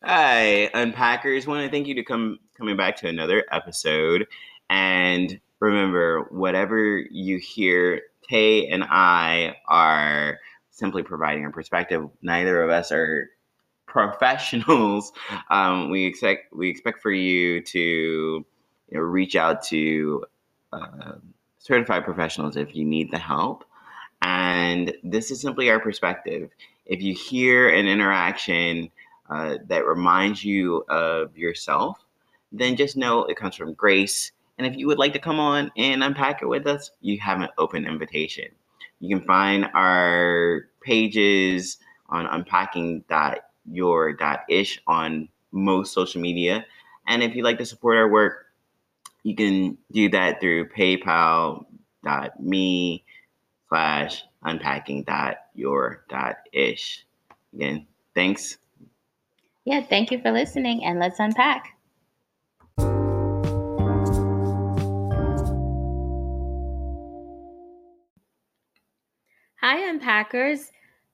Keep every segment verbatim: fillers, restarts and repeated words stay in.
Hi, Unpackers. Want to thank you to come coming back to another episode. And remember, whatever you hear, Tay and I are simply providing a perspective. Neither of us are professionals. Um, we expect we expect for you to you know, reach out to uh, certified professionals if you need the help. And this is simply our perspective. If you hear an interaction uh, that reminds you of yourself, then just know it comes from Grace. And if you would like to come on and unpack it with us, you have an open invitation. You can find our pages on unpacking dot your dot ish on most social media. And if you'd like to support our work, you can do that through paypal dot me slash unpacking dot your dot ish. Again, thanks. Yeah, thank you for listening, and let's unpack. Hi, Unpackers.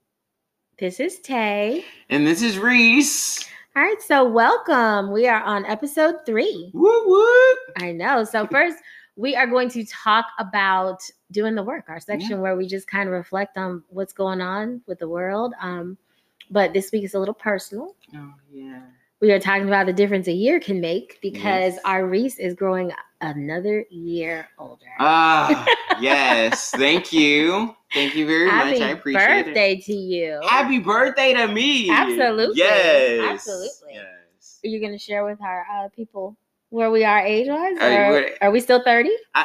This is Tay. And this is Reese. All right, so welcome. We are on episode three. Whoop, whoop. I know. So first, we are going to talk about doing the work, our section Yeah. where we just kind of reflect on what's going on with the world. Um, but this week is a little personal. Oh, yeah. We are talking about the difference a year can make because Yes. our Reese is growing another year older. Ah, yes. Thank you. Thank you very Happy much. I appreciate birthday it. to you. Happy birthday to me. Absolutely. Yes. Absolutely. Yes. Are you going to share with our uh, people where we are age-wise? Are you Or ready? are we still thirty? I,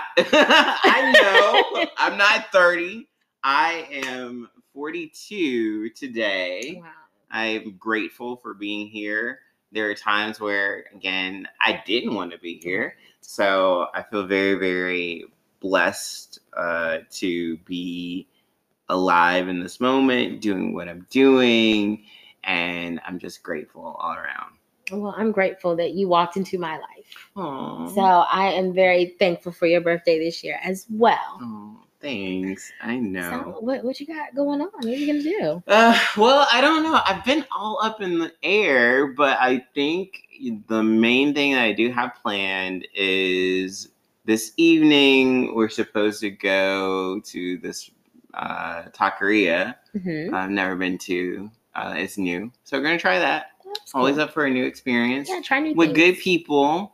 I know. I'm not thirty. I am forty-two today. Wow. I'm grateful for being here. There are times where, again, I didn't want to be here. So I feel very, very blessed uh, to be alive in this moment, doing what I'm doing. And I'm just grateful all around. Well, I'm grateful that you walked into my life. Aww. So I am very thankful for your birthday this year as well. Oh, thanks. I know. So what, what you got going on? What are you going to do? Uh, well, I don't know. I've been all up in the air, but I think the main thing that I do have planned is this evening we're supposed to go to this uh, taqueria. Mm-hmm. I've never been to. Uh, it's new. So we're going to try that. That's Always cool. up for a new experience. Yeah, try new with things. good people.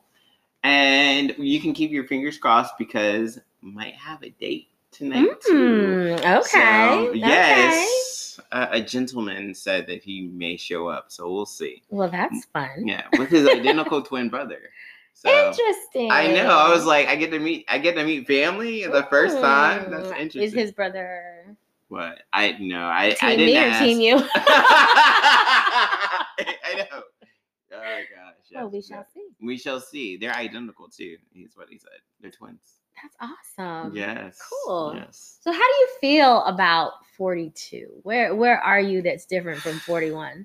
And you can keep your fingers crossed because might have a date tonight too. Mm, okay. So, yes. Uh, a gentleman said that he may show up, so we'll see. Well, that's fun. Yeah, with his identical twin brother. So, interesting. I know. I was like, I get to meet. I get to meet family the first time. That's Mm. interesting. Is his brother What? I no. I team I didn't me or ask. team you? I know. Oh gosh. Yes, Oh, we shall yes. see. We shall see. They're identical too. Is what he said. They're twins. That's awesome. Yes. Cool. Yes. So how do you feel about forty-two? Where where are you that's different from forty-one?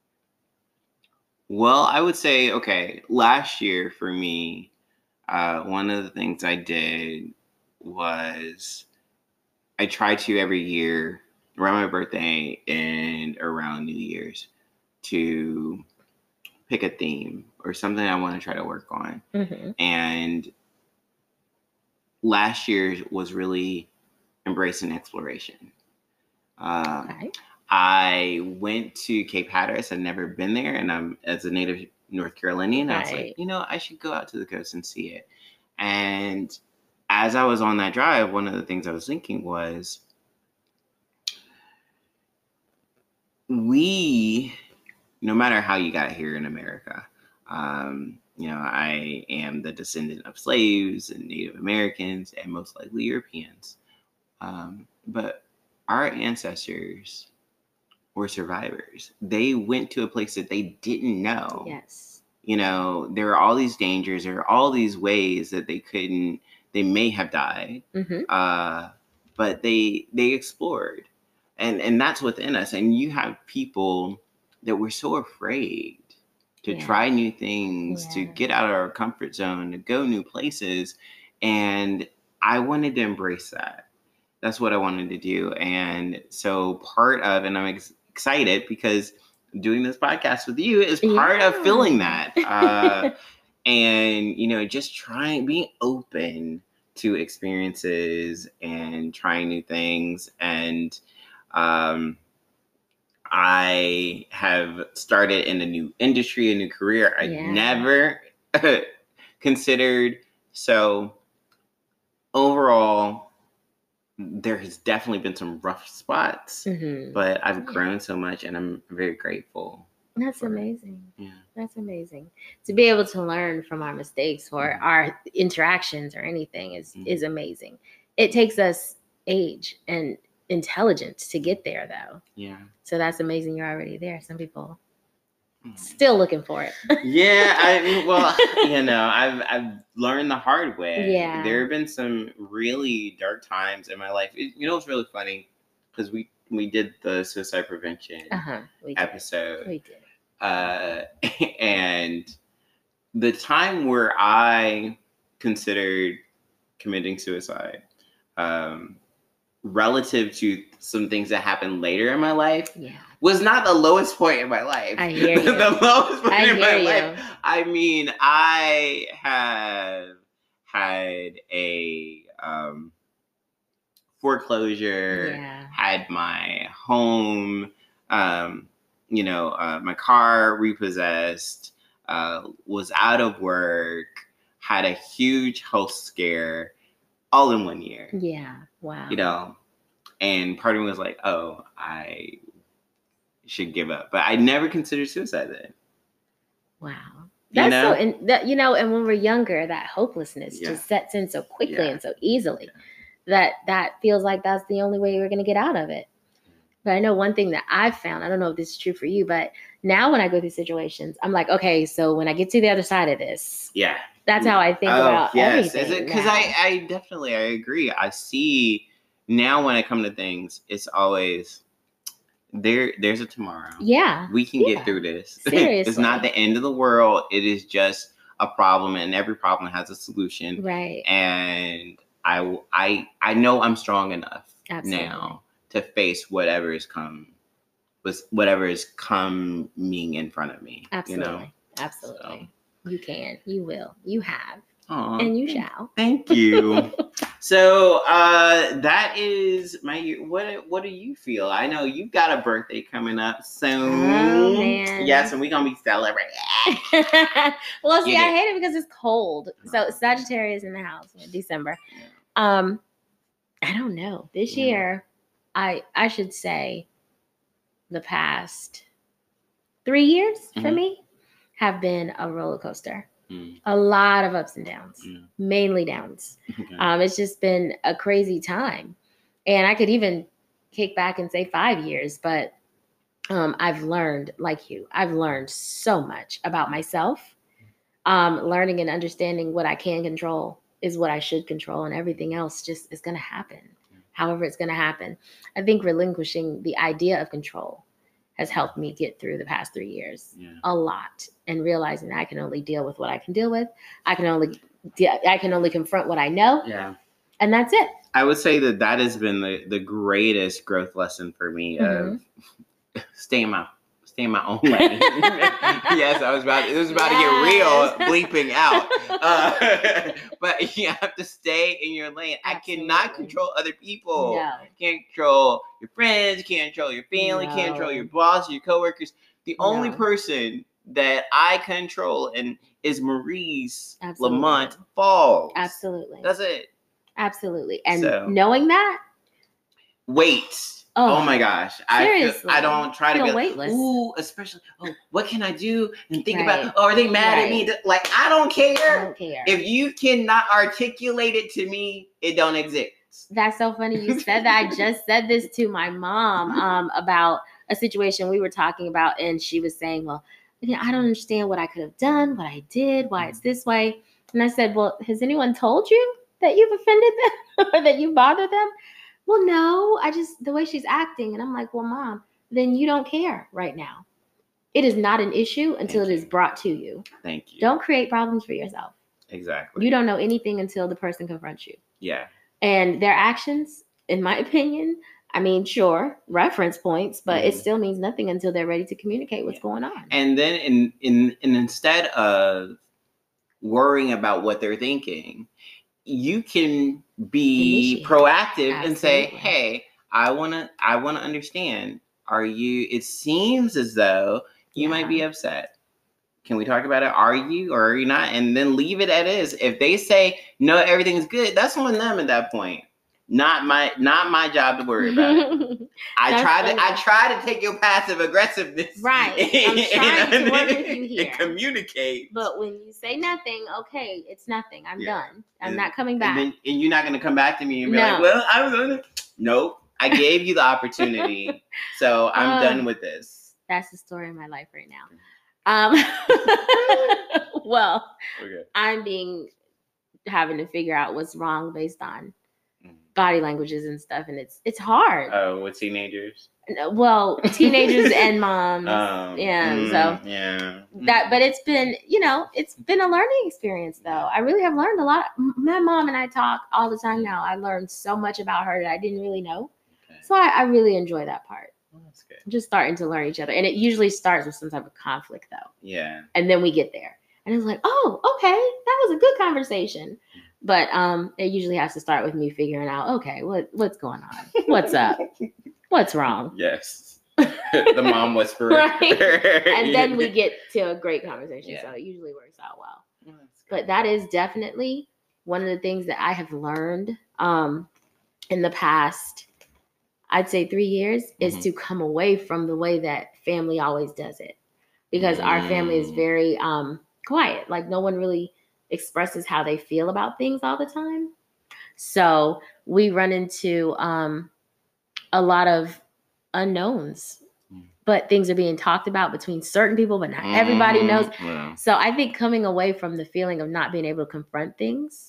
Well, I would say, okay, last year for me, uh, one of the things I did was I try to every year around my birthday and around New Year's to pick a theme or something I want to try to work on. Mm-hmm. And last year was really embracing exploration. Um, Okay. I went to Cape Hatteras. I'd never been there, and I'm as a native North Carolinian. I was Right. like, you know, I should go out to the coast and see it. And as I was on that drive, one of the things I was thinking was, we, no matter how you got here in America, um, you know, I am the descendant of slaves and Native Americans and most likely Europeans. Um, but our ancestors were survivors. They went to a place that they didn't know. Yes. You know, there are all these dangers, there are all these ways that they couldn't, they may have died, Mm-hmm. uh, but they they explored. And and that's within us. And you have people that were so afraid to Yeah. try new things, to Yeah. get out of our comfort zone, to go new places. And I wanted to embrace that. That's what I wanted to do. And so part of, and I'm ex- excited because doing this podcast with you is part yeah. of feeling that. Uh, and, you know, just trying, being open to experiences and trying new things. And um, I have started in a new industry, a new career I yeah. never considered. So overall, there has definitely been some rough spots, mm-hmm. but I've yeah. grown so much, and I'm very grateful. That's amazing. Yeah. That's amazing. To be able to learn from our mistakes or mm-hmm. our interactions or anything is, mm-hmm. is amazing. It takes us age and intelligence to get there, though. Yeah. So that's amazing. You're already there. Some people mm-hmm. still looking for it. yeah. I mean, well, you know, I've, I've learned the hard way. Yeah. There have been some really dark times in my life. It, you know, it's really funny because we, we did the suicide prevention uh-huh. we episode. Did. We did. Uh, and the time where I considered committing suicide, um, relative to some things that happened later in my life, yeah. was not the lowest point in my life. I hear you. the lowest point I in my you. life. I mean, I have had a um, foreclosure, yeah. had my home, um, you know, uh, my car repossessed, uh, was out of work, had a huge health scare all in one year. Yeah. Wow. You know, and part of me was like, oh, I should give up. But I never considered suicide then. Wow. That's you know? so, and that, you know, and when we're younger, that hopelessness yeah. just sets in so quickly yeah. and so easily yeah. that that feels like that's the only way you're going to get out of it. But I know one thing that I've found, I don't know if this is true for you, but now when I go through situations, I'm like, okay, so when I get to the other side of this, yeah, that's how I think oh, about yes. everything. Is it because I, I definitely I agree. I see now when I come to things, it's always there. There's a tomorrow. Yeah, we can yeah. get through this. Seriously, it's not the end of the world. It is just a problem, and every problem has a solution. Right. And I I I know I'm strong enough Absolutely. now to face whatever is come, was whatever is coming in front of me. Absolutely, you know? absolutely. So. You can, you will, you have, Aww, and you shall. Thank you. So uh, that is my year. What What do you feel? I know you've got a birthday coming up soon. Oh man! Yes, and we're gonna be celebrating. Well, see, I hate it because it's cold. So Sagittarius in the house in December. Yeah. Um, I don't know. This Yeah. year. I I should say the past three years for mm-hmm. me have been a roller coaster. Mm. A lot of ups and downs, mm. mainly downs. Okay. Um, it's just been a crazy time. And I could even kick back and say five years, but um, I've learned, like you, I've learned so much about myself. Um, learning and understanding what I can control is what I should control, and everything else just is going to happen. However it's going to happen. I think relinquishing the idea of control has helped me get through the past three years yeah. a lot, and realizing that I can only deal with what I can deal with. I can only, de- I can only confront what I know. Yeah. And that's it. I would say that that has been the, the greatest growth lesson for me mm-hmm. of staying my, staying my own lane. Yes, I was about, it was about yes. to get real bleeping out. Uh, but you have to stay in your lane. Absolutely. I cannot control other people. No. You can't control your friends. You can't control your family. You No. can't control your boss, your coworkers. The No. only person that I control and is Maurice Absolutely. Lamont Falls. Absolutely. That's it. Absolutely. And So. knowing that. Wait. Oh, oh my gosh. Seriously. I feel, I don't try to feel be like, weightless. ooh, especially, oh, what can I do? And think Right. about, oh, are they mad Right. at me? Like, I don't care. I don't care. If you cannot articulate it to me, it don't exist. That's so funny you said that. I just said this to my mom um, about a situation we were talking about, and she was saying, well, you know, I don't understand what I could have done, what I did, why it's this way. And I said, well, has anyone told you that you've offended them or that you bothered them? Well, no, I just, the way she's acting. And I'm like, well, Mom, then you don't care right now. It is not an issue until Thank it you. is brought to you. Thank you. Don't create problems for yourself. Exactly. You don't know anything until the person confronts you. Yeah. And their actions, in my opinion, I mean, sure, reference points, but mm. it still means nothing until they're ready to communicate what's yeah. going on. And then in, in, in instead of worrying about what they're thinking, you can be Initiate. proactive Absolutely. and say, hey, I want to I want to understand. Are you, it seems as though you yeah. might be upset. Can we talk about it? Are you or are you not? And then leave it as is. If they say, no, everything's good, that's on them at that point. Not my not my job to worry about it. I try to I try to take your passive aggressiveness. Right. I'm trying and, to work with you here. And communicate. But when you say nothing, okay, it's nothing. I'm yeah. done. I'm and, not coming back. And, then, and you're not gonna come back to me and be no. like, well, I was gonna Nope. I gave you the opportunity. So I'm um, done with this. That's the story of my life right now. Um well, okay. I'm being having to figure out what's wrong based on body languages and stuff, and it's it's hard. Oh, with teenagers? Well, teenagers and moms. Um, yeah, mm, so yeah. That, but it's been, you know, it's been a learning experience though. I really have learned a lot. My mom and I talk all the time now. I learned so much about her that I didn't really know. Okay. So I, I really enjoy that part. Well, that's good. Just starting to learn each other, and it usually starts with some type of conflict though. Yeah. And then we get there, and it's like, oh, okay, that was a good conversation. But um, it usually has to start with me figuring out, okay, what what's going on? What's up? What's wrong? Yes. The mom whisperer. Right? And then we get to a great conversation. Yeah. So it usually works out well. well but that is definitely one of the things that I have learned um, in the past, I'd say three years, mm-hmm. is to come away from the way that family always does it. Because mm. our family is very um, quiet. Like no one really expresses how they feel about things all the time. So we run into um, a lot of unknowns, mm. but things are being talked about between certain people, but not mm-hmm. everybody knows. Yeah. So I think coming away from the feeling of not being able to confront things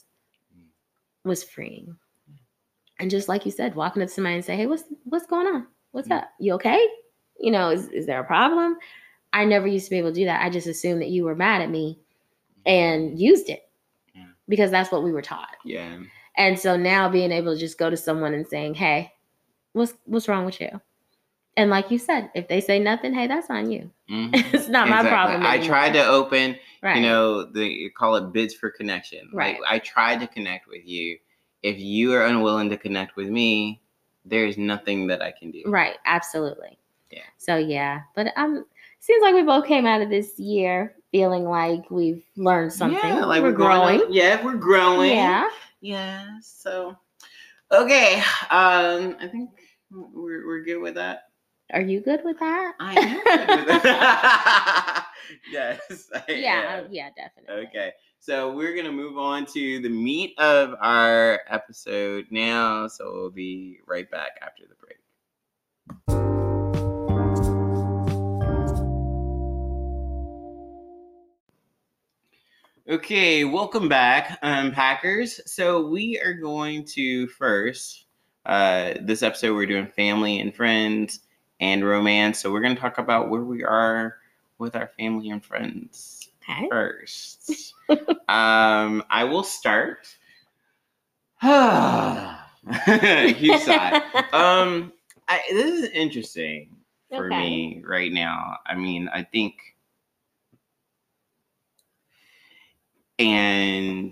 was freeing. And just like you said, walking up to somebody and say, hey, what's what's going on? What's mm. up? You okay? You know, is, is there a problem? I never used to be able to do that. I just assumed that you were mad at me and used it yeah. because that's what we were taught. Yeah. And so now being able to just go to someone and saying, hey, what's what's wrong with you? And like you said, if they say nothing, hey, that's on you. Mm-hmm. It's not exactly. my problem anymore. I tried to open, right. you know, the you call it bids for connection. Right. Like, I tried to connect with you. If you are unwilling to connect with me, there's nothing that I can do. Right. Absolutely. Yeah. So yeah, but um, seems like we both came out of this year feeling like we've learned something. Yeah, like we're, we're growing. On, yeah, we're growing. Yeah. Yeah. So, okay. Um, I think we're we're good with that. Are you good with that? I am good with that. Yes. I yeah. am. Yeah. Definitely. Okay. So we're gonna move on to the meat of our episode now. So we'll be right back after the break. Okay, welcome back, um, Packers. So we are going to first, uh, this episode we're doing family and friends and romance. So we're going to talk about where we are with our family and friends okay. first. um, I will start. Huge sigh. Um, I, this is interesting for okay. me right now. I mean, I think. And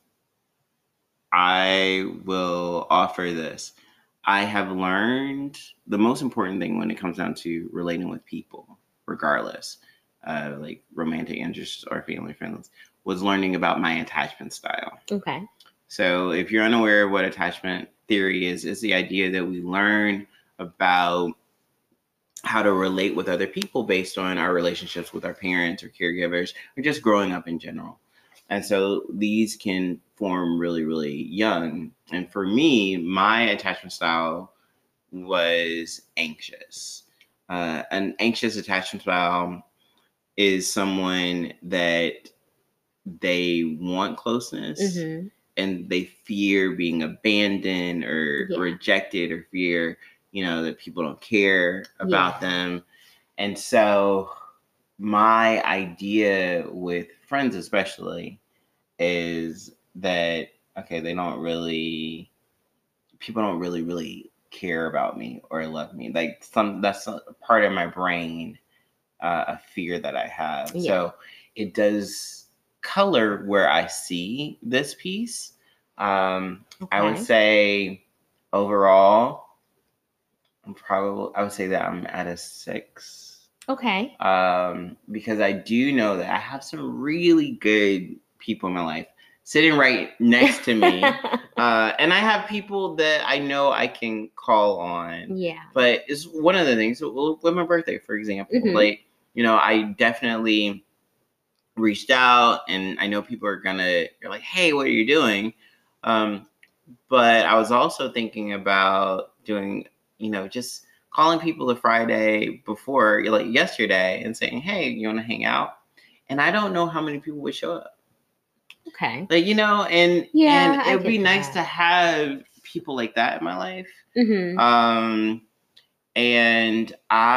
I will offer this. I have learned the most important thing when it comes down to relating with people, regardless, uh, like romantic interests or family friends, was learning about my attachment style. Okay. So if you're unaware of what attachment theory is, it's the idea that we learn about how to relate with other people based on our relationships with our parents or caregivers, or just growing up in general. And so these can form really, really young. And for me, my attachment style was anxious. Uh, an anxious attachment style is someone that they want closeness mm-hmm. and they fear being abandoned or yeah. rejected, or fear, you know, that people don't care about yeah. them. And so my idea with friends especially is that, okay, they don't really, people don't really, really care about me or love me. Like some that's a part of my brain, uh, a fear that I have. Yeah. So it does color where I see this piece. Um, okay. I would say overall, I'm probably I would say that I'm at a six. Okay. Um, because I do know that I have some really good people in my life sitting right next to me. uh, and I have people that I know I can call on. Yeah. But it's one of the things with my birthday, for example. Mm-hmm. Like, you know, I definitely reached out and I know people are gonna, you're like, hey, what are you doing? Um, but I was also thinking about doing, you know, just calling people the Friday before, like yesterday, and saying, hey, you want to hang out? And I don't know how many people would show up. Okay. Like, you know, and yeah, and it would be nice that. to have people like that in my life. Mm-hmm. Um, and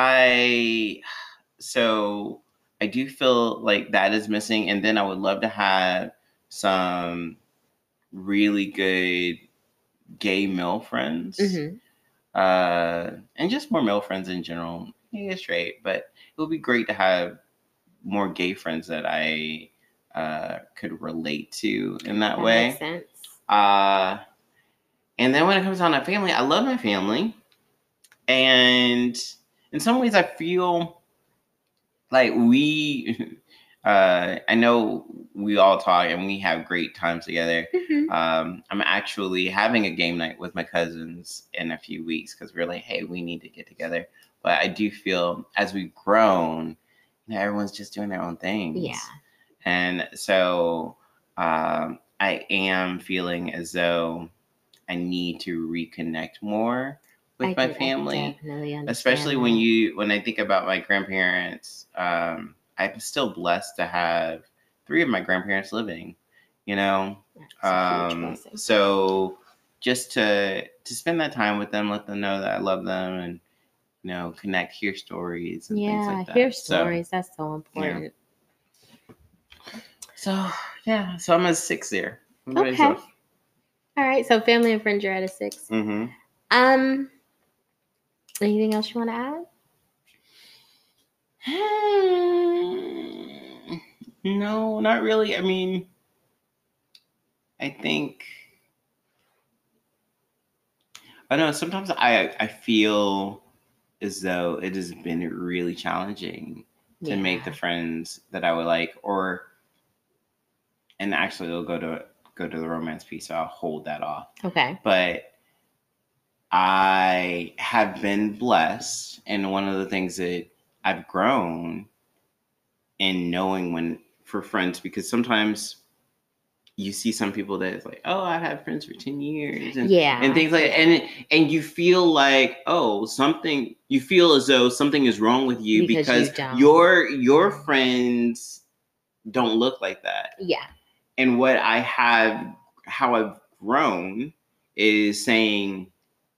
I, so I do feel like that is missing. And then I would love to have some really good gay male friends. Mm-hmm. Uh, and just more male friends in general. Yeah, straight, but it would be great to have more gay friends that I uh, could relate to in that, that way. Makes sense. Uh, and then when it comes down to family, I love my family, and in some ways, I feel like we. Uh, I know we all talk and we have great times together. Mm-hmm. Um, I'm actually having a game night with my cousins in a few weeks because we're like, hey, we need to get together. But I do feel as we've grown, you know, everyone's just doing their own things. Yeah. And so um, I am feeling as though I need to reconnect more with I my could, family. I definitely understand especially that. when you when I think about my grandparents. Um, I'm still blessed to have three of my grandparents living, you know. Um, so just to to spend that time with them, let them know that I love them, and you know, connect, hear stories, and yeah, things like that. hear stories. So, that's so important. Yeah. So yeah, so I'm a six there. Okay. All right. So family and friends, you're at a six. Mm-hmm. Um. Anything else you want to add? No, not really. I mean, I think I don't know. Sometimes I I feel as though it has been really challenging to yeah. make the friends that I would like, or and actually it'll go to go to the romance piece. So I'll hold that off. Okay. But I have been blessed, and one of the things that I've grown in knowing when for friends, because sometimes you see some people that it's like, oh, I've had friends for ten years and, yeah, and things like that. And, and you feel like, oh, something, you feel as though something is wrong with you because, because you your, your friends don't look like that. Yeah. And what I have, how I've grown is saying,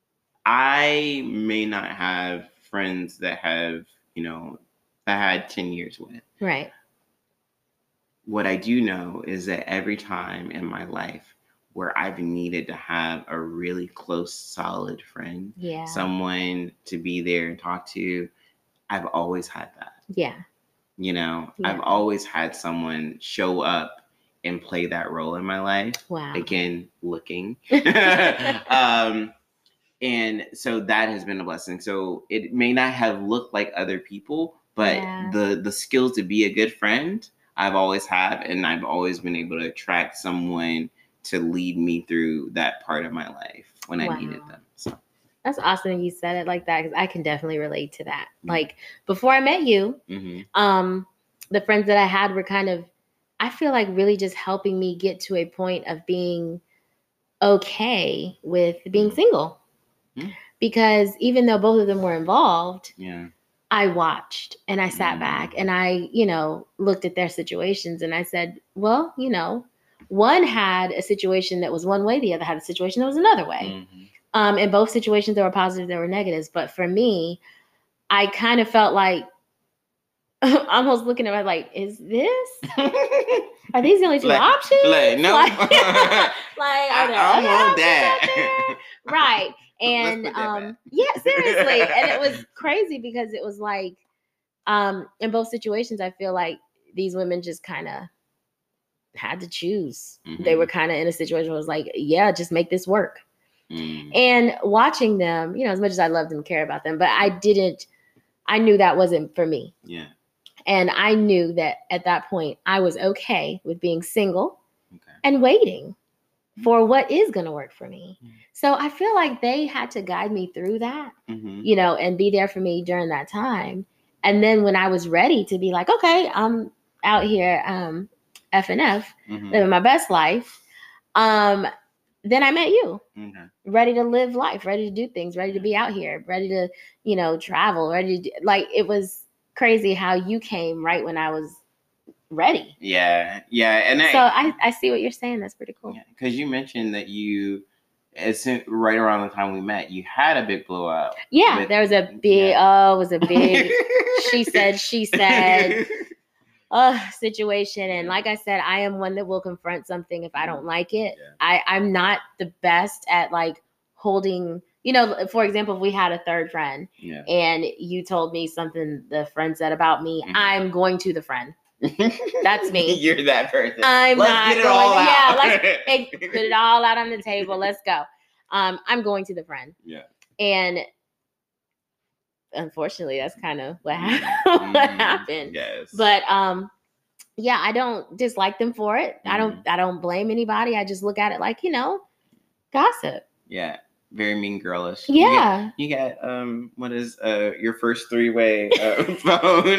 I may not have friends that have, you know, I had ten years with. Right. What I do know is that every time in my life where I've needed to have a really close, solid friend, yeah. someone to be there and talk to, I've always had that. Yeah. You know, yeah. I've always had someone show up and play that role in my life. Wow. Again, looking. um, and so that has been a blessing. So it may not have looked like other people, but yeah. the the skills to be a good friend, I've always had, and I've always been able to attract someone to lead me through that part of my life when wow. I needed them. So that's awesome you said it like that, because I can definitely relate to that. Mm-hmm. Like before I met you, mm-hmm. um, the friends that I had were kind of, I feel like really just helping me get to a point of being okay with being mm-hmm. single. Mm-hmm. Because even though both of them were involved, yeah. I watched and I sat mm. back and I, you know, looked at their situations and I said, well, you know, one had a situation that was one way, the other had a situation that was another way. Mm-hmm. Um, in both situations, there were positives, there were negatives. But for me, I kind of felt like, almost looking at my like, is this? Are these the only two like, options? Like, no. Like, like are there I, other I want options that. out there? Right. And um, yeah, seriously. And it was crazy because it was like, um, in both situations, I feel like these women just kind of had to choose. Mm-hmm. They were kind of in a situation where it was like, yeah, just make this work. Mm. And watching them, you know, as much as I loved and cared about them, but I didn't, I knew that wasn't for me. Yeah. And I knew that at that point I was okay with being single okay. and waiting for what is going to work for me. Mm. So I feel like they had to guide me through that, mm-hmm. you know, and be there for me during that time. And then when I was ready to be like, okay, I'm out here, um, F and F, mm-hmm. living my best life. Um, then I met you, okay. ready to live life, ready to do things, ready to be out here, ready to, you know, travel, ready to do, like, it was crazy how you came right when I was ready. Yeah. Yeah. And so I, I, I see what you're saying. That's pretty cool. Yeah, because you mentioned that you, as soon, right around the time we met, you had a big blowout. Yeah. With, there was a big, yeah. oh, it was a big, she said, she said. Uh, situation. And like I said, I am one that will confront something if I don't like it. Yeah. I, I'm not the best at like holding, you know, for example, if we had a third friend yeah. and you told me something the friend said about me, mm-hmm. I'm going to the friend. That's me. You're that person. I'm let's not get it going, all out. Yeah, let's hey, put it all out on the table. Let's go. Um, I'm going to the friend. Yeah. And unfortunately, that's kind of what, mm-hmm. what happened. Yes. But um, yeah, I don't dislike them for it. Mm-hmm. I don't. I don't blame anybody. I just look at it like, you know, gossip. Yeah, very mean girlish. Yeah. You got, you got um, what is uh your first three way uh, phone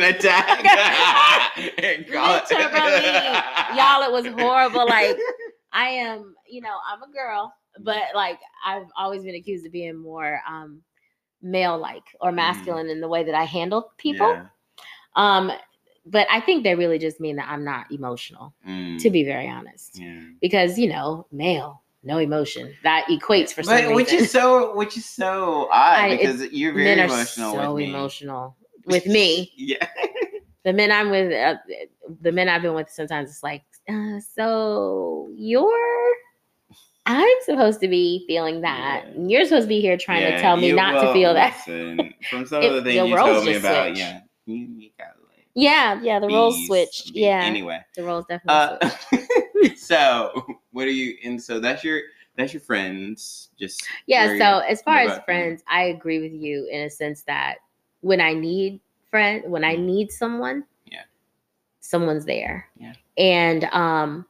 attack? Literally, y'all, it was horrible. Like I am, you know, I'm a girl, but like I've always been accused of being more um. male-like or masculine mm. in the way that I handle people. Yeah. Um, but I think they really just mean that I'm not emotional, mm. to be very honest. Yeah. Because, you know, male, no emotion. That equates for some but, reason. Which is so, which is so odd I, because you're very men emotional are so with me. emotional with me. Yeah. The men I'm with, uh, the men I've been with, sometimes it's like, uh, so you're... I'm supposed to be feeling that. Yeah. You're supposed to be here trying yeah, to tell me you, not well, to feel that. Listen, from some it, of the things the you told me about, switch. yeah, you, you got like yeah, yeah, the roles switched. Bees. Yeah, anyway, the roles definitely uh, switched. So, what are you? And so that's your that's your friends. Just yeah. So as far as friends, them? I agree with you in a sense that when I need friend, when I need someone, yeah, someone's there. Yeah, and um.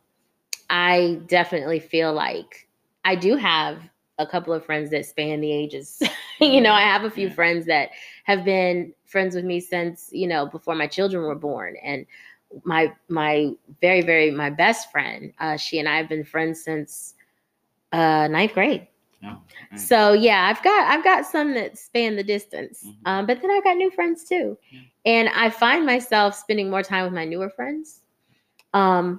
I definitely feel like I do have a couple of friends that span the ages. you know, I have a few yeah. friends that have been friends with me since, you know, before my children were born. And my, my very, very, my best friend, uh, she and I have been friends since uh, ninth grade. Oh, okay. So yeah, I've got, I've got some that span the distance, mm-hmm. um, but then I've got new friends too. Yeah. And I find myself spending more time with my newer friends. Um,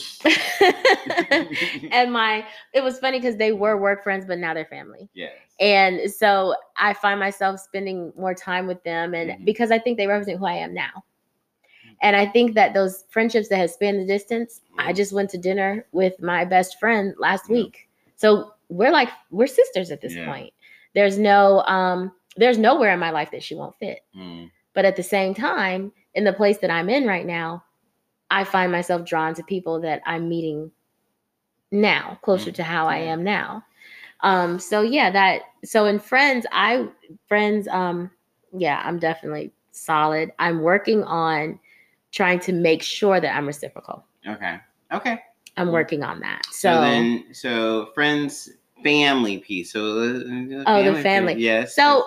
and my it was funny because they were work friends, but now they're family. Yes. And so I find myself spending more time with them, and mm-hmm. because I think they represent who I am now. Mm-hmm. And I think that those friendships that have spanned the distance, mm-hmm. I just went to dinner with my best friend last yeah. week. So we're like we're sisters at this yeah. point. There's no um there's nowhere in my life that she won't fit. Mm-hmm. But at the same time, in the place that I'm in right now, I find myself drawn to people that I'm meeting now, closer to how I am now. Um, so yeah, that, so in friends, I, friends, um, yeah, I'm definitely solid. I'm working on trying to make sure that I'm reciprocal. Okay. Okay. I'm yeah. working on that. So, so then, so friends, family piece. So, uh, family oh, the family. Piece. Yes. So,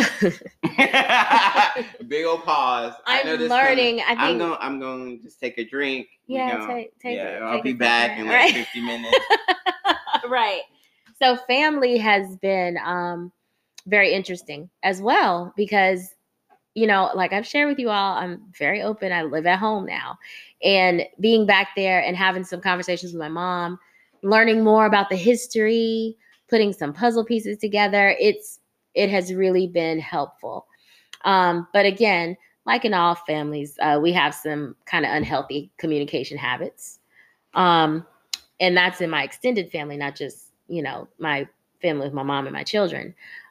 big old pause. I'm learning. Kinda, I think I'm going. I'm going to just take a drink. Yeah, gonna, take, take. Yeah, it, I'll take be back in like right. fifty minutes. Right. So family has been um, very interesting as well because, you know, like I've shared with you all, I'm very open. I live at home now, and being back there and having some conversations with my mom, learning more about the history, putting some puzzle pieces together. It's It has really been helpful. Um, but again, like in all families, uh, we have some kind of unhealthy communication habits. Um, and that's in my extended family, not just, you know, my family with my mom and my children.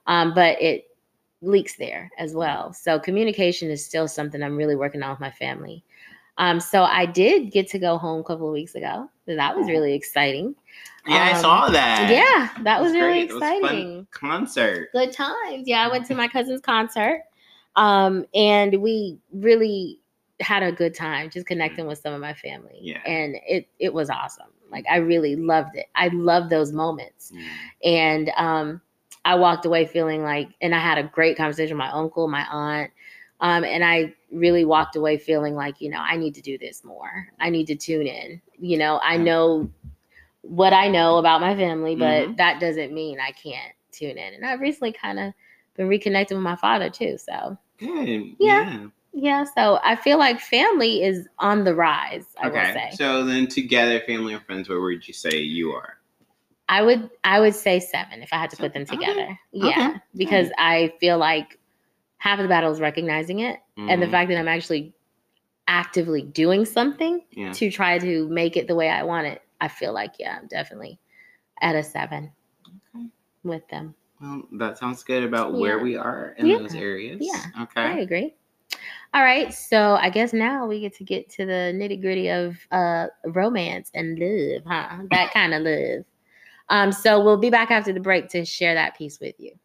Um, but it leaks there as well. So communication is still something I'm really working on with my family. Um, so I did get to go home a couple of weeks ago. That was really exciting. Yeah, um, I saw that. Yeah, that was, was really great. exciting. It was a fun concert. Good times. Yeah, I went to my cousin's concert. Um, and we really had a good time just connecting with some of my family. Yeah. And it it was awesome. Like, I really loved it. I love those moments. Mm. And um, I walked away feeling like, and I had a great conversation with my uncle, my aunt. Um, and I really walked away feeling like, you know, I need to do this more. I need to tune in. You know, I know what I know about my family, but mm-hmm. that doesn't mean I can't tune in. And I've recently kind of been reconnecting with my father too. So good. Yeah. Yeah. Yeah. So I feel like family is on the rise, I okay. will say. So then together, family and friends, where would you say you are? I would I would say seven if I had to put them together. Okay. Yeah. Okay. Because okay. I feel like half of the battle is recognizing it. Mm-hmm. And the fact that I'm actually actively doing something yeah. to try to make it the way I want it. I feel like, yeah, I'm definitely at a seven okay. with them. Well, that sounds good about yeah. where we are in yeah. those areas. Yeah. Okay. I agree. All right. So I guess now we get to get to the nitty gritty of uh, romance and love, huh? That kind of love. Um, so we'll be back after the break to share that piece with you.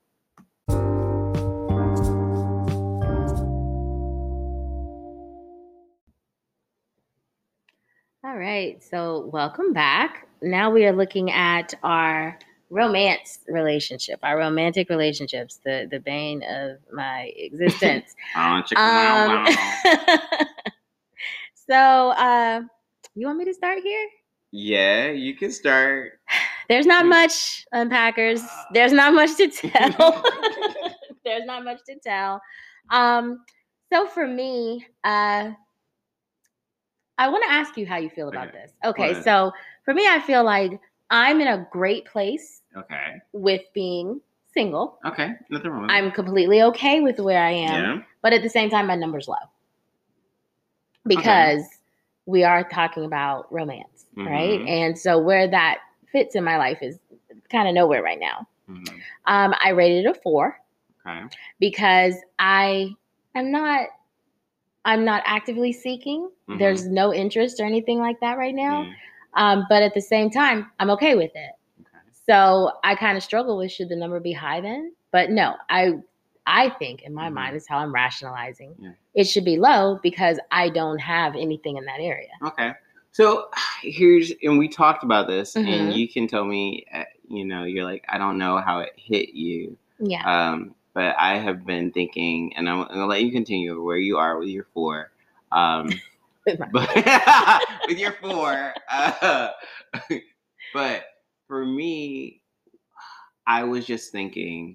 All right. So welcome back. Now we are looking at our romance relationship, our romantic relationships, the, the bane of my existence. oh, um, so uh, you want me to start here? Yeah, you can start. There's not much, unpackers. There's not much to tell. There's not much to tell. Um, so for me, uh, I want to ask you how you feel about okay. this. Okay, so for me, I feel like I'm in a great place. Okay. With being single. Okay, nothing wrong with that. I'm completely okay with where I am. Yeah. But at the same time, my number's low. Because okay. we are talking about romance, mm-hmm. right? And so where that fits in my life is kind of nowhere right now. Mm-hmm. Um, I rated it a four. Okay. Because I am not... I'm not actively seeking. Mm-hmm. There's no interest or anything like that right now. Mm. Um, but at the same time, I'm okay with it. Okay. So I kind of struggle with, should the number be high then? But no, I I think in my mm-hmm. mind is how I'm rationalizing. Yeah. It should be low because I don't have anything in that area. Okay. So here's, and we talked about this, mm-hmm. and you can tell me, uh, you know, you're like, I don't know how it hit you. Yeah. Um, But I have been thinking, and I'm, I'm gonna let you continue where you are with your four. Um, but with your four, uh, but for me, I was just thinking: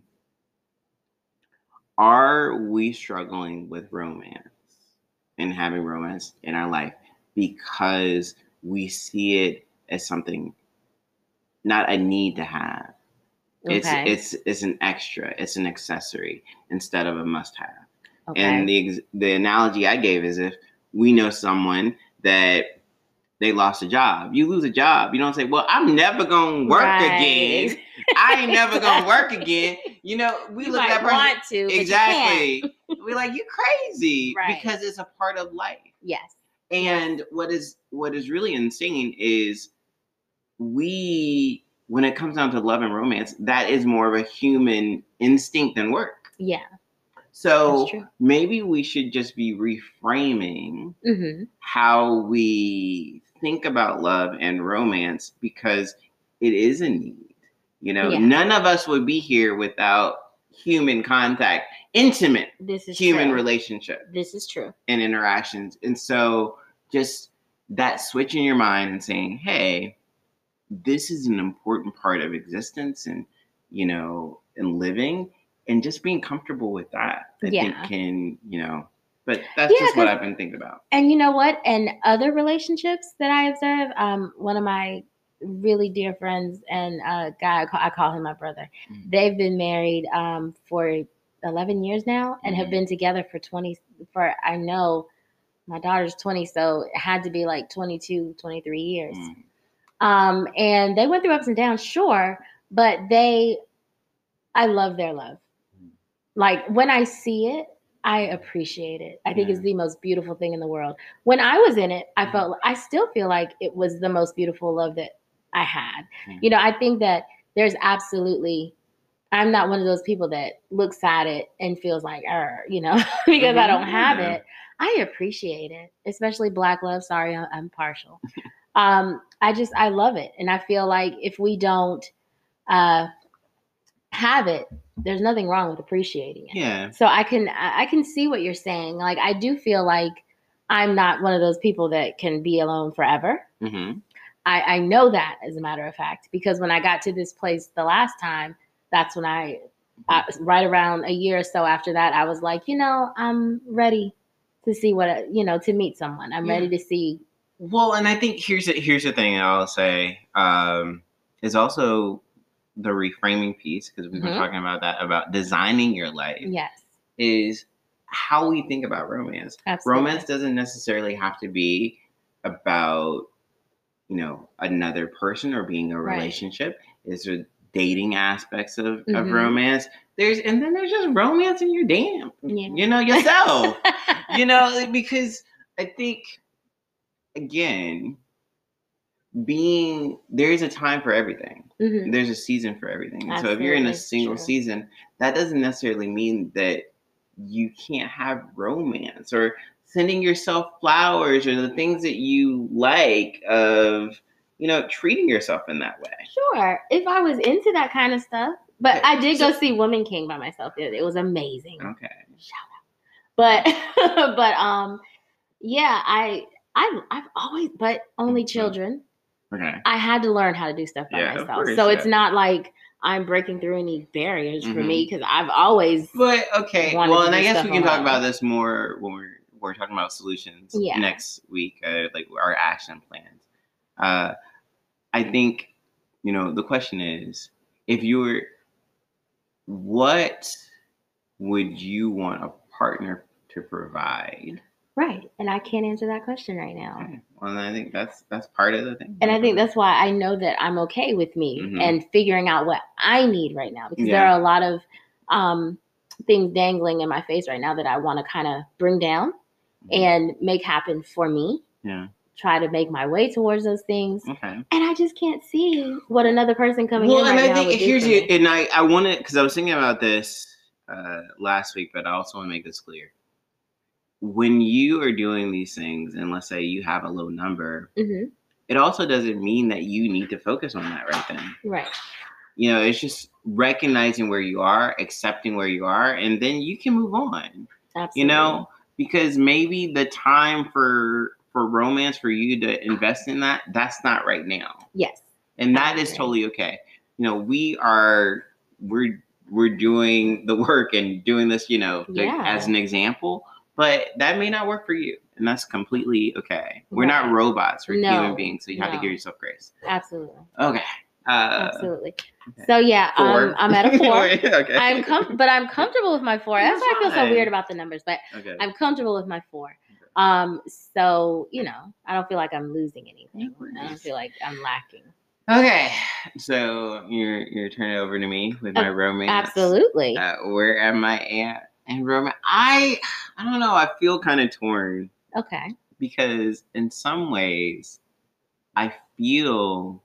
are we struggling with romance and having romance in our life because we see it as something, not a need to have? Okay. It's it's it's an extra. It's an accessory instead of a must-have. Okay. And the the analogy I gave is, if we know someone that they lost a job, you lose a job, you don't say, "Well, I'm never gonna work right. again. I ain't never gonna work again." You know, we you look might at that person, want to, exactly. But you We're like, "You're crazy," right. because it's a part of life. Yes. And yes. what is what is really insane is we. When it comes down to love and romance, that is more of a human instinct than work. Yeah. So maybe we should just be reframing mm-hmm. how we think about love and romance, because it is a need. You know, yeah. none of us would be here without human contact, intimate this is human true. relationship. This is true. And interactions. And so just that switch in your mind and saying, hey, this is an important part of existence and, you know, and living, and just being comfortable with that, I yeah. think can, you know, but that's yeah, just what I've been thinking about. And you know what? And other relationships that I observe, um, one of my really dear friends and a guy, I call, I call him my brother. Mm-hmm. They've been married um, for eleven years now and mm-hmm. have been together for twenty, for, I know my daughter's twenty, so it had to be like twenty-two, twenty-three years. Mm-hmm. Um, and they went through ups and downs, sure, but they, I love their love. like when I see it, I appreciate it. I think Yeah. it's the most beautiful thing in the world. When I was in it, I felt, I still feel like it was the most beautiful love that I had. Yeah. You know, I think that there's absolutely, I'm not one of those people that looks at it and feels like, er, you know, because mm-hmm. I don't have yeah. it. I appreciate it, especially Black love. Sorry, I'm partial. um, I just, I love it. And I feel like if we don't uh, have it, there's nothing wrong with appreciating it. Yeah. So I can, I can see what you're saying. Like, I do feel like I'm not one of those people that can be alone forever. Mm-hmm. I, I know that, as a matter of fact, because when I got to this place the last time, that's when I, I, right around a year or so after that, I was like, you know, I'm ready to see what, you know, to meet someone. I'm yeah. ready to see. Well, and I think here's the, here's the thing I'll say um, is also the reframing piece, because we've mm-hmm. been talking about that, about designing your life. Yes. Is how we think about romance. Absolutely. Romance doesn't necessarily have to be about, you know, another person or being a relationship. Right. Is there dating aspects of, mm-hmm. of romance? There's, and then there's just romance in your damn, yeah. you know, yourself, you know, because I think, again, being, there's a time for everything. Mm-hmm. There's a season for everything. And so if you're in a single True. season, that doesn't necessarily mean that you can't have romance or sending yourself flowers or the things that you like of, you know, treating yourself in that way. Sure. If I was into that kind of stuff. But okay. I did so, go see Woman King by myself. It, it was amazing. Okay. Shout out. But, but, um, yeah, I, I, I've always, but only children. Okay. I had to learn how to do stuff by yeah, myself. Course, so yeah. it's not like I'm breaking through any barriers mm-hmm. for me, because I've always. But okay, well, and I guess we can talk about this more when we're we're talking about solutions yeah. next week, uh, like our action plans. Uh, I think, you know, the question is, if you were, what would you want a partner to provide? Right. And I can't answer that question right now. Okay. Well, I think that's that's part of the thing. And I think that's why I know that I'm okay with me mm-hmm. and figuring out what I need right now, because yeah. there are a lot of um, things dangling in my face right now that I want to kind of bring down mm-hmm. and make happen for me. Yeah. Try to make my way towards those things. Okay. And I just can't see what another person coming well, in right and I now think would here's do it, and I, I want to, because I was thinking about this uh, last week, but I also want to make this clear. When you are doing these things, and let's say you have a low number, mm-hmm. it also doesn't mean that you need to focus on that right then. Right. You know, it's just recognizing where you are, accepting where you are, and then you can move on. Absolutely. You know, because maybe the time for for romance, for you to invest in that, that's not right now. Yes. And that is totally okay. You know, we are, we're, we're doing the work and doing this, you know, yeah. like, as an example. But that may not work for you, and that's completely okay. We're right. not robots; we're no, human beings, so you have no. to give yourself grace. Absolutely. Okay. Uh, Absolutely. Okay. So yeah, um, I'm at a four. okay. I'm com- but I'm comfortable with my four. That's why I feel so weird about the numbers, but okay. I'm comfortable with my four. Okay. Um, so you know, I don't feel like I'm losing anything. I don't feel like I'm lacking. Okay, so you're you're turning over to me with my uh, romance. Absolutely. Uh, where am I at? And romance, I, I don't know. I feel kind of torn. Okay. Because in some ways, I feel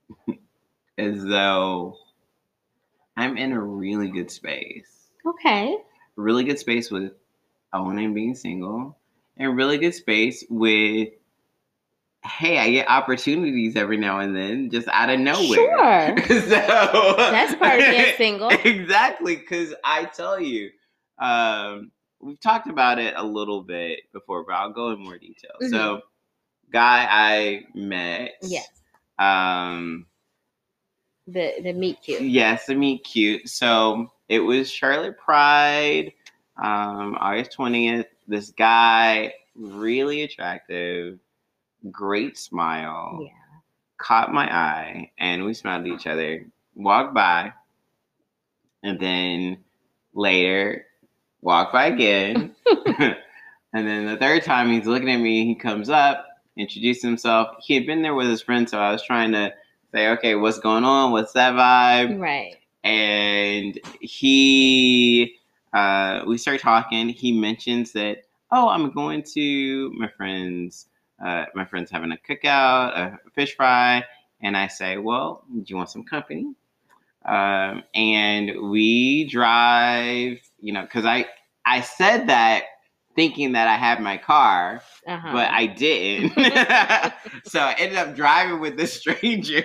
as though I'm in a really good space. Okay. Really good space with owning being single, and really good space with, hey, I get opportunities every now and then, just out of nowhere. Sure. So that's part of being single. Exactly, because I tell you. Um, we've talked about it a little bit before, but I'll go in more detail. Mm-hmm. So, guy I met. Yes. Um, the the meet cute. Yes, the meet cute. So it was Charlotte Pride, um, August twentieth. This guy, really attractive, great smile. Yeah. Caught my eye, and we smiled at each other. Walked by, and then later. Walk by again. And then the third time he's looking at me, he comes up, introduced himself. He had been there with his friend, so I was trying to say, okay, what's going on? What's that vibe? Right. And he uh, we start talking. He mentions that, oh, I'm going to my friend's, uh, my friend's having a cookout, a fish fry. And I say, well, do you want some company? Um, and we drive, you know, because I, I said that thinking that I had my car, uh-huh. but I didn't. So I ended up driving with this stranger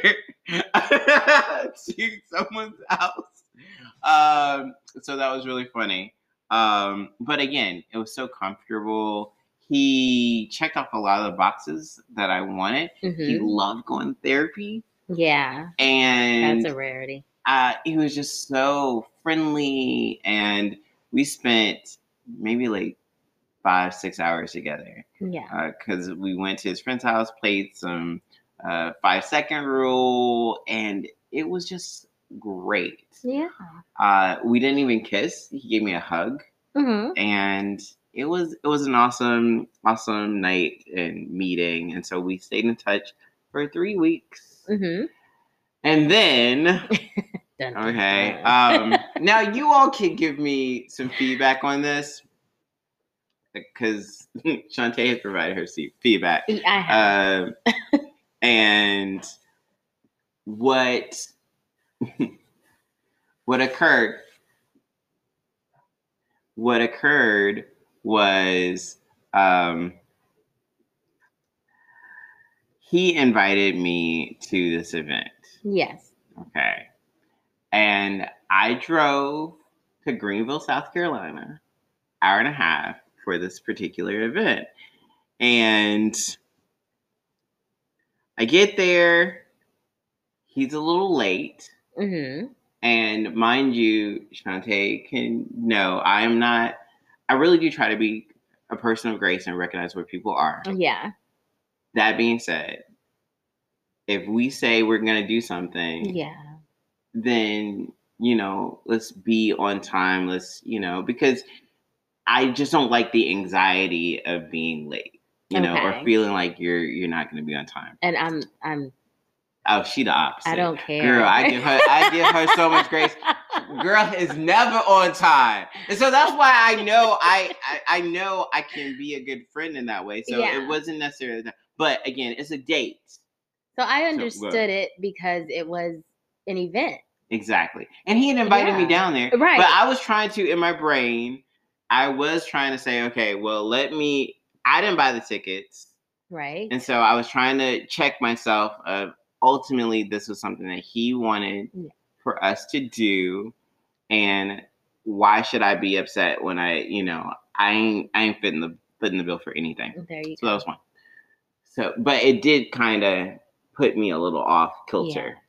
to someone's house. Um, so that was really funny. Um, but again, it was so comfortable. He checked off a lot of the boxes that I wanted. Mm-hmm. He loved going to therapy. Yeah. And that's a rarity. Uh, he was just so friendly, and we spent maybe like five, six hours together. Yeah. Because uh, we went to his friend's house, played some uh, five second rule, and it was just great. Yeah. Uh, we didn't even kiss. He gave me a hug, mm-hmm. and it was it was an awesome, awesome night and meeting. And so we stayed in touch for three weeks. Mm-hmm. And then, okay, um, now you all can give me some feedback on this, because Shantae has provided her feedback. I have. Uh, and what what occurred? What occurred was um, he invited me to this event. Yes. Okay. And I drove to Greenville, South Carolina, hour and a half for this particular event. And I get there, he's a little late. Mm-hmm. And mind you, Shantae can know, I am not, I really do try to be a person of grace and recognize where people are. Yeah. That being said, if we say we're going to do something, yeah, then, you know, let's be on time. Let's, you know, because I just don't like the anxiety of being late, you okay. know, or feeling like you're you're not going to be on time. And I'm I'm. Oh, she the opposite. I don't care, girl. I give her I give her so much grace. Girl is never on time, and so that's why I know I I, I know I can be a good friend in that way. So yeah. It wasn't necessarily that, but again, it's a date. So I understood so, it because it was an event. Exactly. And he had invited yeah. me down there. Right. But I was trying to, in my brain, I was trying to say, okay, well, let me, I didn't buy the tickets. Right. And so I was trying to check myself. Uh, ultimately, this was something that he wanted yeah. for us to do. And why should I be upset when I, you know, I ain't, I ain't fitting the, fitting the bill for anything. There you so go. that was one. So, but it did kind of put me a little off kilter. Yeah.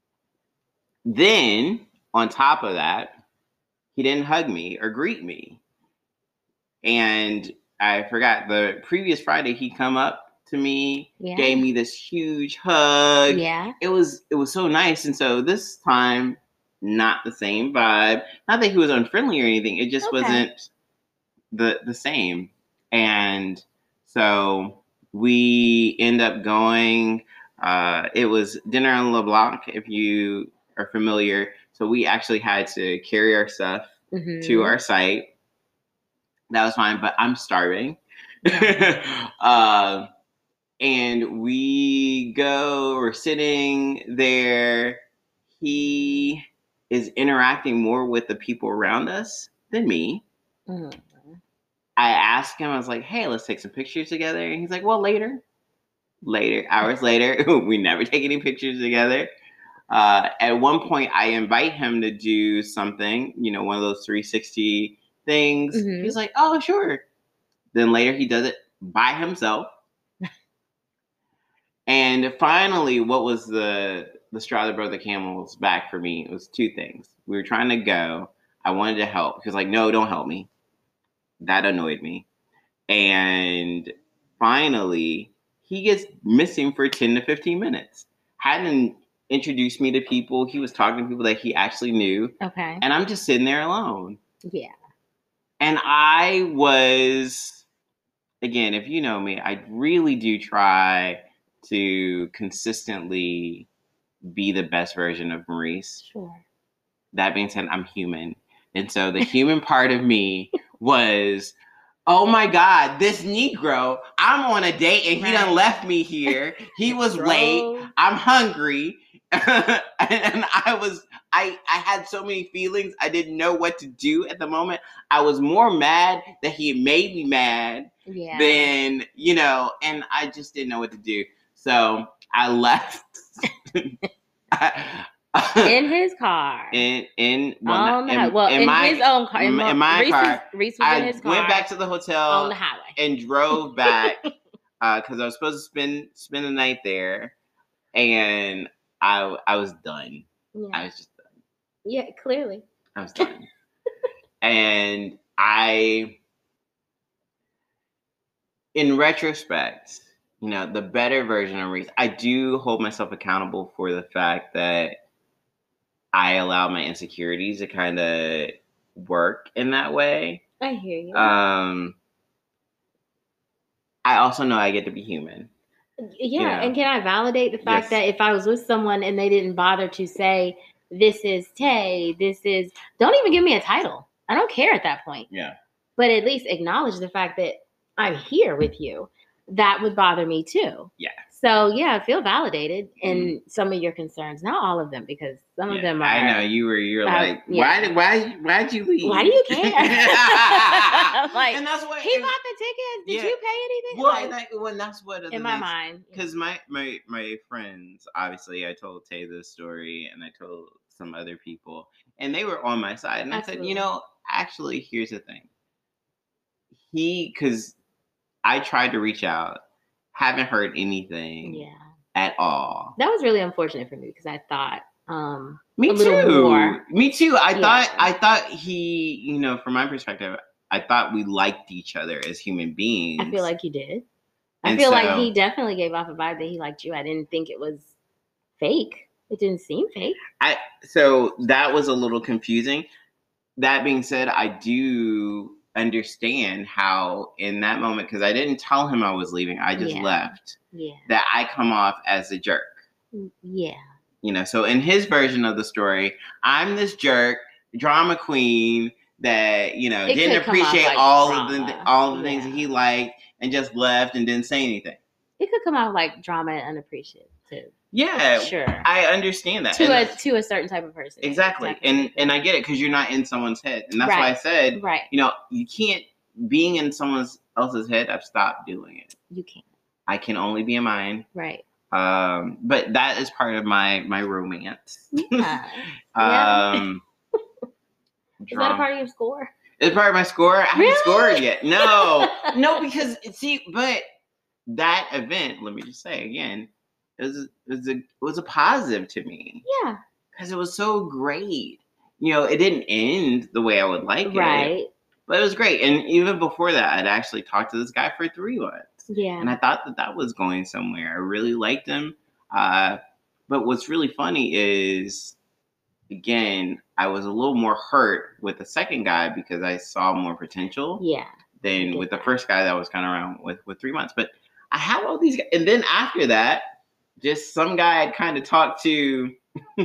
Then, on top of that, he didn't hug me or greet me. And I forgot, the previous Friday, he come up to me, yeah. gave me this huge hug. Yeah. It was it was so nice. And so this time, not the same vibe. Not that he was unfriendly or anything. It just okay. wasn't the the same. And so we end up going. Uh, it was dinner on LeBlanc, if you are familiar. So we actually had to carry our stuff mm-hmm. to our site. That was fine, but I'm starving. Yeah. uh, and we go, we're sitting there. He is interacting more with the people around us than me. Mm-hmm. I asked him, I was like, hey, let's take some pictures together. And he's like, well, later. Later, hours later, we never take any pictures together. Uh, at one point, I invite him to do something, you know, one of those three sixty things. Mm-hmm. He's like, oh, sure. Then later, he does it by himself. And finally, what was the the straw that broke the camel's back for me? It was two things. We were trying to go. I wanted to help. He was like, no, don't help me. That annoyed me. And finally, he gets missing for ten to fifteen minutes. Hadn't introduced me to people. He was talking to people that he actually knew. Okay. And I'm just sitting there alone. Yeah. And I was, again, if you know me, I really do try to consistently be the best version of Maurice. Sure. That being said, I'm human. And so the human part of me was, oh my God, this Negro, I'm on a date and he right. done left me here. He was Drove. late. I'm hungry. and I was, I, I had so many feelings. I didn't know what to do at the moment. I was more mad that he made me mad yeah. than, you know, and I just didn't know what to do. So I left. I, in his car. In in well, on the in, high, well in, in my, his own car. In, in my Reese's, car. Reese was I in his car went back to the hotel on the highway and drove back because uh, I was supposed to spend spend the night there, and I I was done. Yeah. I was just done. Yeah, clearly. I was done, and I, in retrospect, you know, the better version of Reese, I do hold myself accountable for the fact that I allow my insecurities to kind of work in that way. I hear you. Um, I also know I get to be human. Yeah, you know? And can I validate the fact yes. that if I was with someone and they didn't bother to say, this is Tay, this is, don't even give me a title. I don't care at that point. Yeah. But at least acknowledge the fact that I'm here with you. That would bother me too. Yeah. So yeah, I feel validated in mm. some of your concerns. Not all of them, because some yeah, of them are. I know you were. You're uh, like, yeah. why? Why? Why'd you leave? Why do you care? like, and that's what he and, bought the tickets. Did yeah. you pay anything? Well, like, and I, well, and that's what in my mind. Because my my my friends, obviously, I told Tay this story, and I told some other people, and they were on my side. And Absolutely. I said, you know, actually, here's the thing. He, because I tried to reach out. Haven't heard anything yeah. at all. That was really unfortunate for me because I thought um me a too. More. Me too. I yeah. thought I thought he, you know, from my perspective, I thought we liked each other as human beings. I feel like you did. I and feel so, like he definitely gave off a vibe that he liked you. I didn't think it was fake. It didn't seem fake. I so that was a little confusing. That being said, I do understand how in that moment, because I didn't tell him I was leaving, I just yeah. left. Yeah. That I come off as a jerk. Yeah. You know, so in his version of the story, I'm this jerk, drama queen that, you know, it didn't appreciate like all drama. of the all of the yeah. things that he liked and just left and didn't say anything. It could come out like drama and unappreciative too. Yeah, sure. I understand that to and a to a certain type of person. Exactly, and and I get it because you're not in someone's head, and that's right. why I said, right. You know, you can't being in someone else's head. I've stopped doing it. You can't. I can only be in mine. Right. Um, but that is part of my my romance. Yeah. um, is that a part of your score? It's part of my score. I really? haven't scored yet. No, no, because see, but that event. Let me just say again. It was, it was a it was a positive to me. Yeah. Because it was so great. You know, it didn't end the way I would like right. it. Right. But it was great. And even before that, I'd actually talked to this guy for three months. Yeah. And I thought that that was going somewhere. I really liked him. Uh, but what's really funny is, again, I was a little more hurt with the second guy because I saw more potential. Yeah. Than with the first guy that was kind of around with, with three months. But I have all these guys. And then after that, just some guy I'd kind of talked to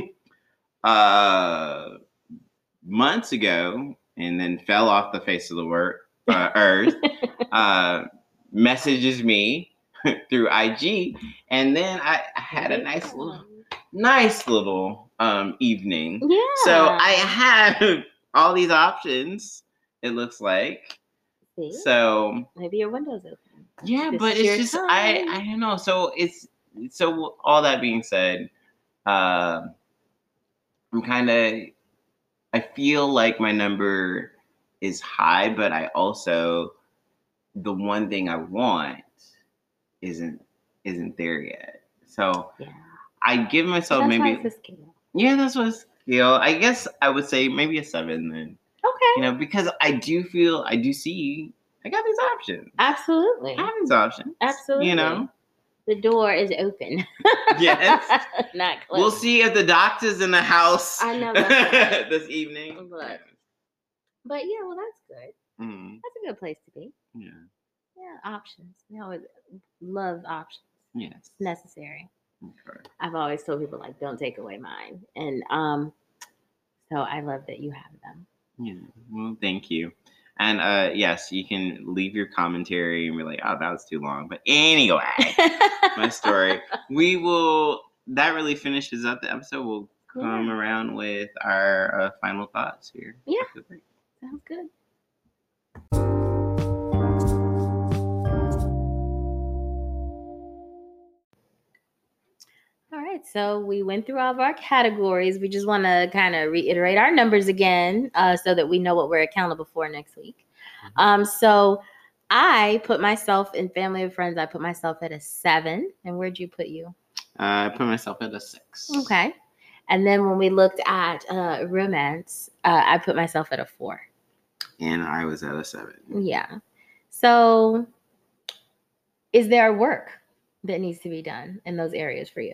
uh, months ago and then fell off the face of the word, uh, earth, uh, messages me through I G. And then I, I had a nice little, nice little um, evening. Yeah. So I have all these options, it looks like. See? So maybe your window's open. Yeah, this but it's just, time. I, I don't know. So it's, So all that being said, uh, I'm kind of, I feel like my number is high, but I also, the one thing I want isn't isn't there yet. So yeah. I give myself that's maybe, why it's a scale. Yeah, that's what it's scale. I guess I would say maybe a seven then. Okay. You know, because I do feel, I do see, I got these options. Absolutely. I have these options. Absolutely. You know. The door is open. Yes. Not closed. We'll see if the doctor's in the house. I know that's right. this evening. But, but yeah, well, that's good. Mm-hmm. That's a good place to be. Yeah. Yeah, options. You know, love options. Yes. It's necessary. Okay. I've always told people, like, don't take away mine. And um, so I love that you have them. Yeah. Well, thank you. And uh, yes, you can leave your commentary and be like, oh, that was too long. But anyway, my story. We will, that really finishes up the episode. We'll come yeah. around with our uh, final thoughts here. Yeah. Sounds good. All right, so we went through all of our categories. We just want to kind of reiterate our numbers again uh, so that we know what we're accountable for next week. Mm-hmm. Um, so I put myself in family and friends. I put myself at a seven. And where'd you put you? Uh, I put myself at a six. Okay. And then when we looked at uh, romance, uh, I put myself at a four. And I was at a seven. Yeah. So is there work that needs to be done in those areas for you?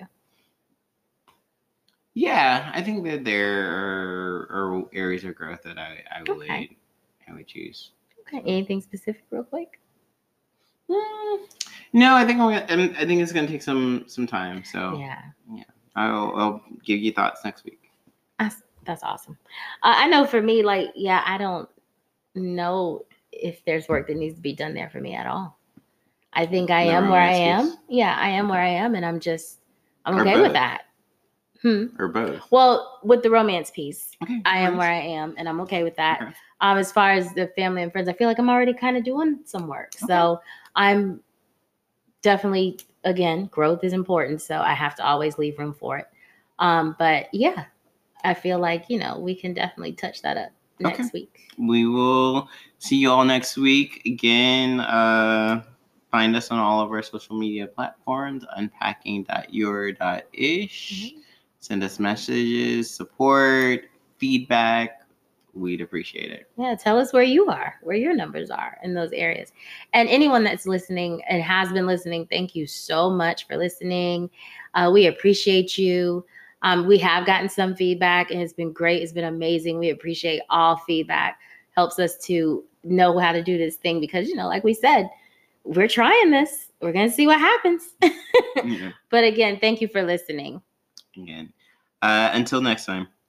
Yeah, I think that there are, are areas of growth that I, I would okay. I would choose. Okay. So. Anything specific, real quick? Mm, no, I think I'm gonna, I think it's gonna take some some time. So yeah, yeah, I'll, I'll give you thoughts next week. That's that's awesome. Uh, I know for me, like yeah, I don't know if there's work that needs to be done there for me at all. I think I am where I am. Yeah, I am okay. where I am, and I'm just I'm okay with that. Hmm. Or both. Well, with the romance piece, okay, I am where I am, and I'm okay with that. Okay. Um, as far as the family and friends, I feel like I'm already kind of doing some work. Okay. So I'm definitely, again, growth is important. So I have to always leave room for it. Um, but yeah, I feel like, you know, we can definitely touch that up next okay. week. We will see you all next week. Again, uh, find us on all of our social media platforms, unpacking dot your dot ish. Mm-hmm. Send us messages, support, feedback. We'd appreciate it. Yeah, tell us where you are, where your numbers are in those areas. And anyone that's listening and has been listening, thank you so much for listening. Uh, we appreciate you. Um, we have gotten some feedback, and it's been great. It's been amazing. We appreciate all feedback. Helps us to know how to do this thing because, you know, like we said, we're trying this. We're going to see what happens. Yeah. But again, thank you for listening. Again. Uh, until next time.